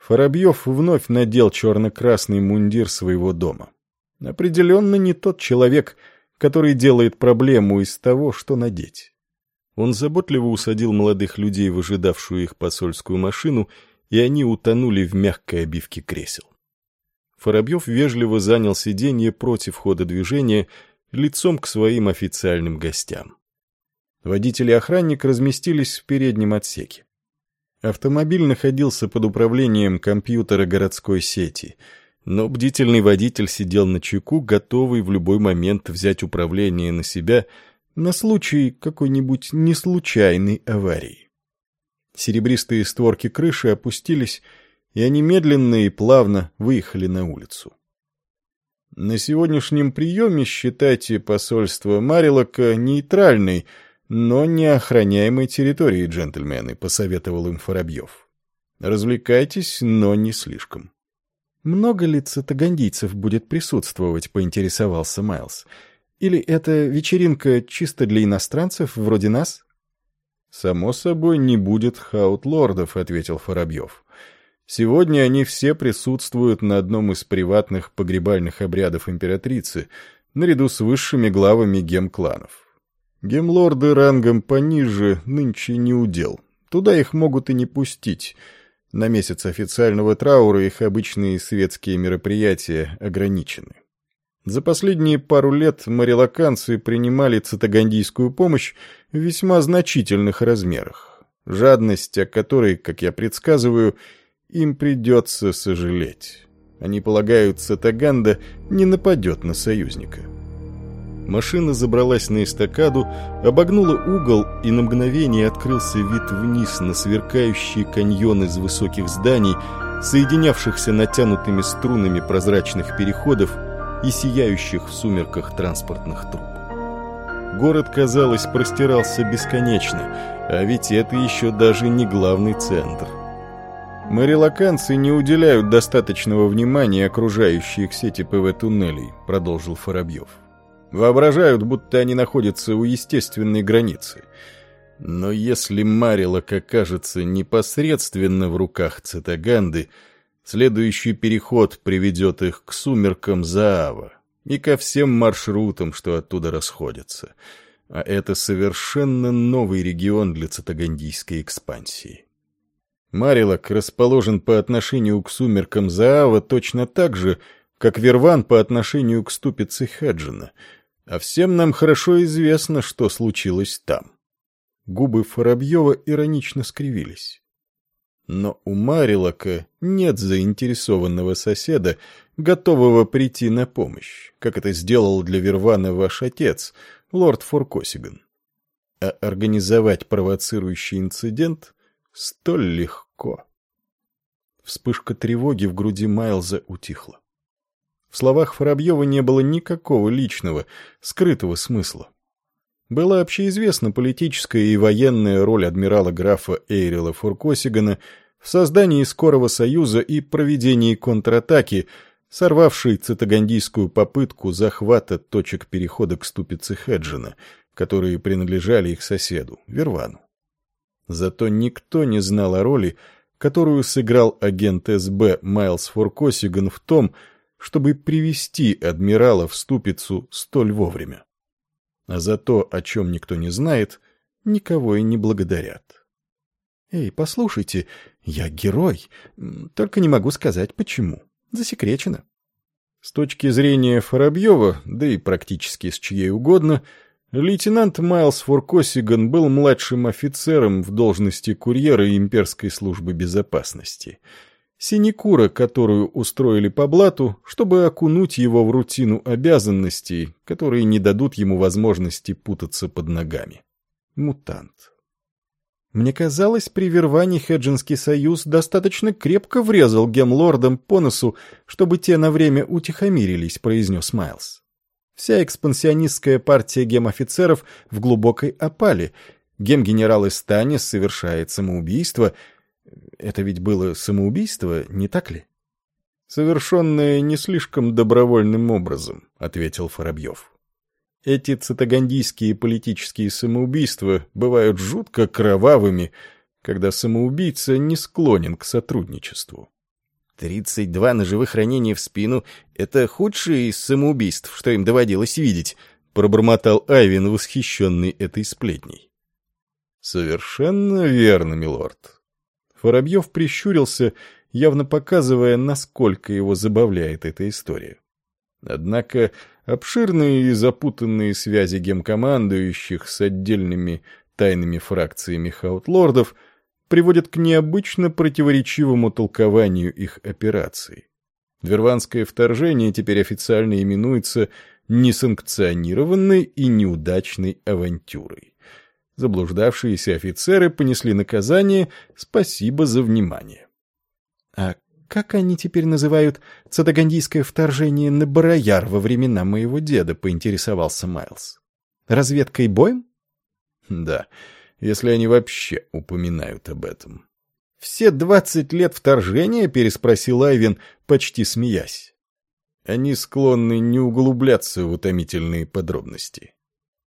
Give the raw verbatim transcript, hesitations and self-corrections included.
Воробьев вновь надел черно-красный мундир своего дома. Определенно не тот человек, который делает проблему из того, что надеть. Он заботливо усадил молодых людей в ожидавшую их посольскую машину, и они утонули в мягкой обивке кресел. Воробьев вежливо занял сиденье против хода движения, лицом к своим официальным гостям. Водитель и охранник разместились в переднем отсеке. Автомобиль находился под управлением компьютера городской сети, но бдительный водитель сидел на чеку, готовый в любой момент взять управление на себя на случай какой-нибудь неслучайной аварии. Серебристые створки крыши опустились, и они медленно и плавно выехали на улицу. На сегодняшнем приеме считайте посольство Марилока нейтральной, но не охраняемой территорией, джентльмены, — посоветовал им Воробьев. Развлекайтесь, но не слишком. Много ли цитагандийцев будет присутствовать, — поинтересовался Майлз. Или это вечеринка чисто для иностранцев, вроде нас? Само собой, не будет хаутлордов, — ответил Воробьев. Сегодня они все присутствуют на одном из приватных погребальных обрядов императрицы, наряду с высшими главами гем-кланов. Гемлорды рангом пониже нынче не удел. Туда их могут и не пустить. На месяц официального траура их обычные светские мероприятия ограничены. За последние пару лет марилоканцы принимали цитагандийскую помощь в весьма значительных размерах. Жадность, о которой, как я предсказываю, им придется сожалеть. Они полагают, Цитаганда не нападет на союзника. Машина забралась на эстакаду, обогнула угол, и на мгновение открылся вид вниз на сверкающие каньоны из высоких зданий, соединявшихся натянутыми струнами прозрачных переходов и сияющих в сумерках транспортных труб. Город, казалось, простирался бесконечно, а ведь это еще даже не главный центр. «Марилоканцы не уделяют достаточного внимания окружающей их сети ПВ-туннелей», — продолжил Воробьев. «Воображают, будто они находятся у естественной границы. Но если Марилок окажется непосредственно в руках Цитаганды, следующий переход приведет их к сумеркам Заава и ко всем маршрутам, что оттуда расходятся. А это совершенно новый регион для цитагандийской экспансии. Марилок расположен по отношению к сумеркам Заава точно так же, как Верван по отношению к ступице Хеджина, а всем нам хорошо известно, что случилось там». Губы Воробьева иронично скривились. «Но у Марилока нет заинтересованного соседа, готового прийти на помощь, как это сделал для Вервана ваш отец, лорд Форкосиган. А организовать провоцирующий инцидент столь легко». Вспышка тревоги в груди Майлза утихла. В словах Воробьева не было никакого личного, скрытого смысла. Была общеизвестна политическая и военная роль адмирала графа Эйрила Форкосигана в создании скорого союза и проведении контратаки, сорвавшей цитагандийскую попытку захвата точек перехода к ступице Хеджина, которые принадлежали их соседу, Вервану. Зато никто не знал о роли, которую сыграл агент СБ Майлз Форкосиган в том, чтобы привести адмирала в ступицу столь вовремя. А за то, о чем никто не знает, никого и не благодарят. «Эй, послушайте, я герой, только не могу сказать, почему. Засекречено». С точки зрения Воробьева, да и практически с чьей угодно, лейтенант Майлз Форкосиган был младшим офицером в должности курьера имперской службы безопасности. Синекура, которую устроили по блату, чтобы окунуть его в рутину обязанностей, которые не дадут ему возможности путаться под ногами. Мутант. Мне казалось, при Верване Хеджинский союз достаточно крепко врезал гемлордам по носу, чтобы те на время утихомирились, произнес Майлз. Вся экспансионистская партия гем-офицеров в глубокой опале. Гем-генерал Эстанис совершает самоубийство. Это ведь было самоубийство, не так ли? «Совершенное не слишком добровольным образом», — ответил Воробьев. «Эти цитагандийские политические самоубийства бывают жутко кровавыми, когда самоубийца не склонен к сотрудничеству. Тридцать два ножевых ранения в спину — это худшее из самоубийств, что им доводилось видеть, — пробормотал Айвин, восхищенный этой сплетней. Совершенно верно, милорд. Воробьев прищурился, явно показывая, насколько его забавляет эта история. Однако обширные и запутанные связи гемкомандующих с отдельными тайными фракциями хаутлордов приводят к необычно противоречивому толкованию их операций. Верванское вторжение теперь официально именуется несанкционированной и неудачной авантюрой. Заблуждавшиеся офицеры понесли наказание, спасибо за внимание. А как они теперь называют цатагандийское вторжение на Барояр во времена моего деда, поинтересовался Майлз. Разведкой боем? Да, если они вообще упоминают об этом. Все двадцать лет вторжения, переспросил Айвин, почти смеясь. Они склонны не углубляться в утомительные подробности.